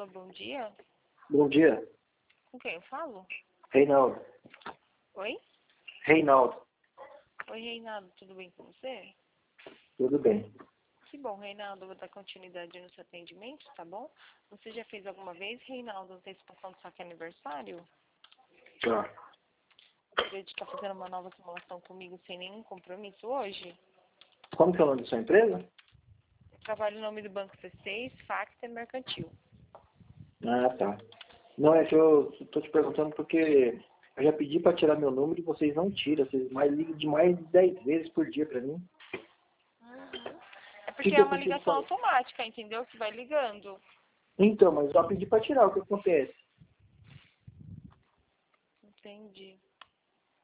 bom dia. Bom dia. Com quem eu falo? Reinaldo. Oi? Reinaldo. Oi, Reinaldo, tudo bem com você? Tudo bem. Que bom, Reinaldo, eu vou dar continuidade no seu atendimento, tá bom? Você já fez alguma vez, Reinaldo, antecipação do saque aniversário? Tá. Gostaria de estar fazendo uma nova simulação comigo sem nenhum compromisso hoje? Como que é o nome da sua empresa? Eu trabalho no nome do Banco C6, Factor Mercantil. Ah, tá. Não, é que eu tô te perguntando porque eu já pedi para tirar meu número e vocês não tiram. Vocês ligam de mais de 10 vezes por dia para mim. É O porque que é eu uma preciso ligação fazer? automática, entendeu? Que vai ligando. Então, mas eu só pedi para tirar. O que acontece? Entendi.